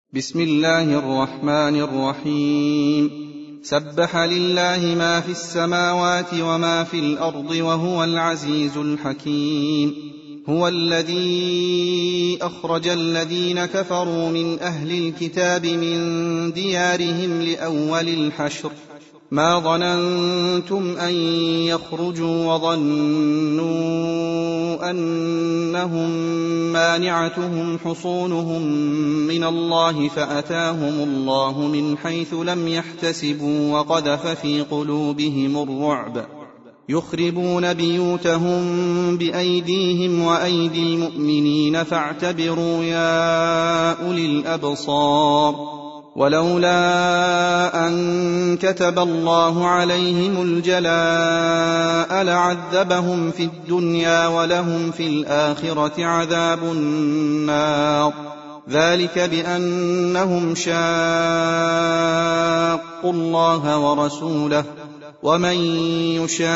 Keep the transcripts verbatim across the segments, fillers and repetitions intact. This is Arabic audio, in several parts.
بسم الله الرحمن الرحيم. سبح لله ما في السماوات وما في الأرض وهو العزيز الحكيم. هو الذي أخرج الذين كفروا من أهل الكتاب من ديارهم لأول الحشر ما ظننتم أن يخرجوا وظنوا أنهم مانعتهم حصونهم من الله فأتاهم الله من حيث لم يحتسبوا وقذف في قلوبهم الرعب يخربون بيوتهم بأيديهم وأيدي المؤمنين فاعتبروا يا أولي الأبصار. ولولا أن كتب الله عليهم الجلاء لعذبهم في الدنيا ولهم في الآخرة عذاب النار. ذلك بأنهم شاقوا الله ورسوله ومن يشاق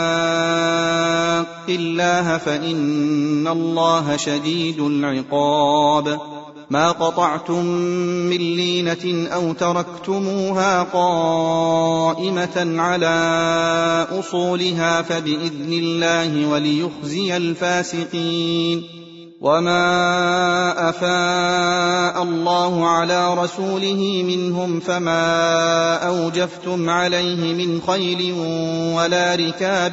الله فإن الله شديد العقاب. ما قطعتم من لينة أو تركتموها قائمة على أصولها فبإذن الله وليخزي الفاسقين. وما أفاء الله على رسوله منهم فما أوجفتم عليه من خيل ولا ركاب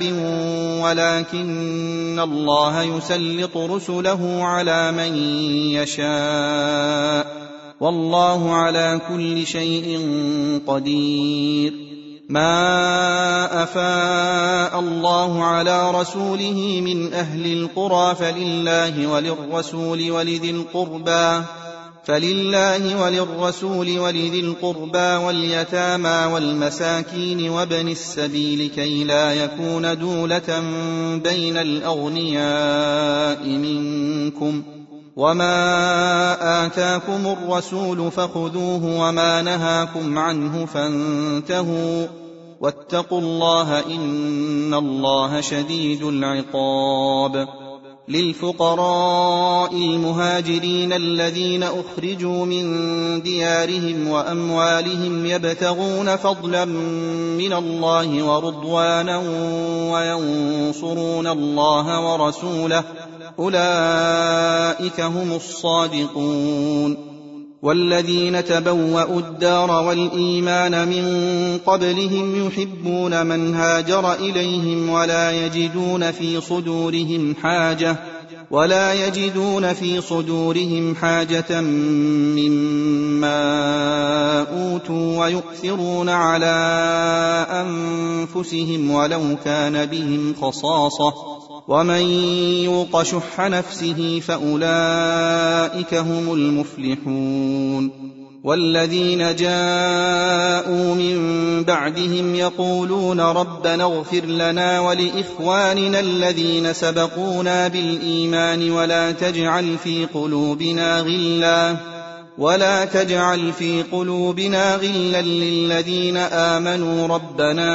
ولكن الله يسلط رسله على من يشاء والله على كل شيء قدير. ما أفاء الله على رسوله من أهل القرى فلله وللرسول ولذي القربى فلله وللرسول ولذي القربى واليتامى والمساكين وابن السبيل كي لا يكون دولة بين الأغنياء منكم. وما آتاكم الرسول فخذوه وما نهاكم عنه فانتهوا واتقوا الله إن الله شديد العقاب. للفقراء المهاجرين الذين أخرجوا من ديارهم وأموالهم يبتغون فضلا من الله ورضوانا وينصرون الله ورسوله أولئك هم الصادقون. والذين تبوأوا الدار والإيمان من قبلهم يحبون من هاجر إليهم ولا يجدون في صدورهم حاجة ولا يجدون في صدورهم حاجة مما أوتوا ويؤثرون على أنفسهم ولو كان بهم خصاصة ومن يوق شح نفسه فأولئك هم المفلحون. والذين جاءوا من بعدهم يقولون ربنا اغفر لنا ولإخواننا الذين سبقونا بالإيمان ولا تجعل في قلوبنا غلا ولا تجعل في قلوبنا غلا للذين آمنوا ربنا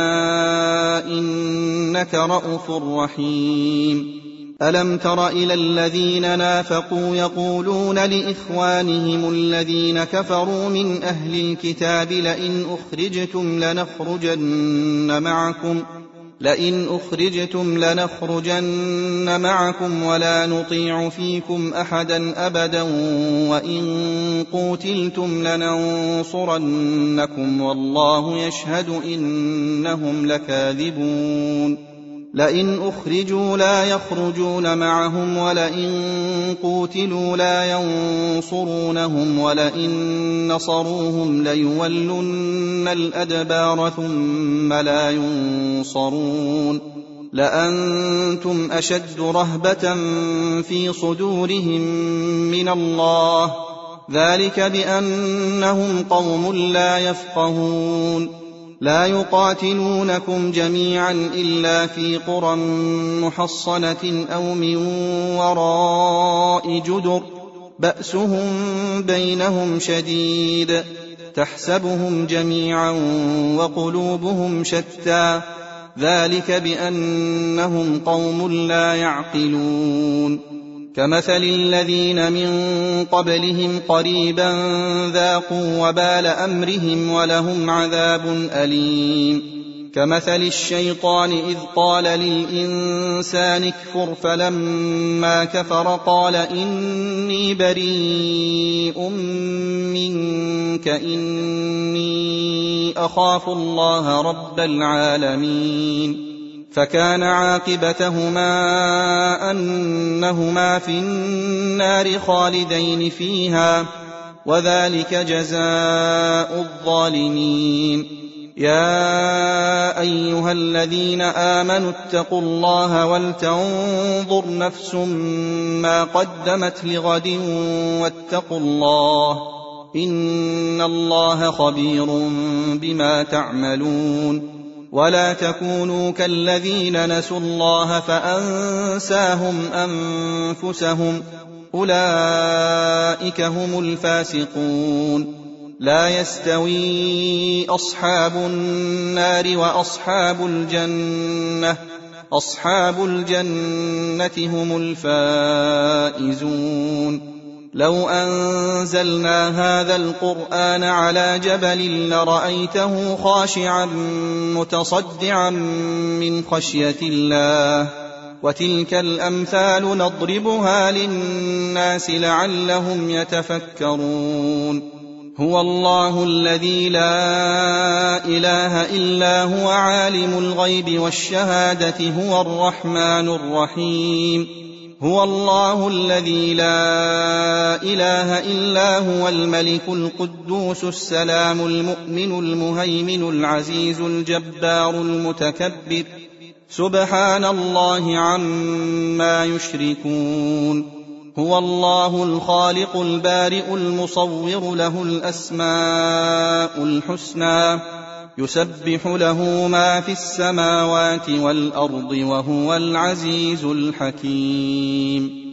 إنك رءوف رحيم. ألم تر إلى الذين نافقوا يقولون لإخوانهم الذين كفروا من أهل الكتاب لئن أخرجتم لنخرجن معكم لئن أخرجتم لنخرجن معكم ولا نطيع فيكم أحدا أبدا وإن قوتلتم لننصرنكم والله يشهد إنهم لكاذبون. لئن أخرجوا لا يخرجون معهم ولئن قوتلوا لا ينصرونهم ولئن نصروهم ليولن الأدبار ثم لا ينصرون. لأنتم أشد رهبة في صدورهم من الله ذلك بأنهم قوم لا يفقهون. لا يقاتلونكم جميعا إلا في قرى محصنة أو من وراء جدر بأسهم بينهم شديد تحسبهم جميعا وقلوبهم شتى ذلك بأنهم قوم لا يعقلون. كمثل الذين من قبلهم قريبا ذاقوا وبال أمرهم ولهم عذاب أليم كمثل الشيطان إذ قال للإنسان اكفر فلما كفر قال إني بريء منك إني أخاف الله رب العالمين فكان عاقبتهما أنهما في النار خالدين فيها وذلك جزاء الظالمين يا أيها الذين آمنوا اتقوا الله ولتنظر نفس ما قدمت لغد واتقوا الله إن الله خبير بما تعملون ولا تكونوا كالذين نسوا الله فأنساهم أنفسهم أولئك هم الفاسقون لا يستوي أصحاب النار وأصحاب الجنة أصحاب الجنة هم الفائزون لو أنزلنا هذا القرآن على جبل لرأيته خاشعا متصدعا من خشية الله وتلك الأمثال نضربها للناس لعلهم يتفكرون هو الله الذي لا إله إلا هو عالم الغيب والشهادة هو الرحمن الرحيم هو الله الذي لا إله إلا هو الملك القدوس السلام المؤمن المهيمن العزيز الجبار المتكبر سبحان الله عما يشركون هو الله الخالق البارئ المصور له الأسماء الحسنى يسبح له ما في السماوات والأرض وهو العزيز الحكيم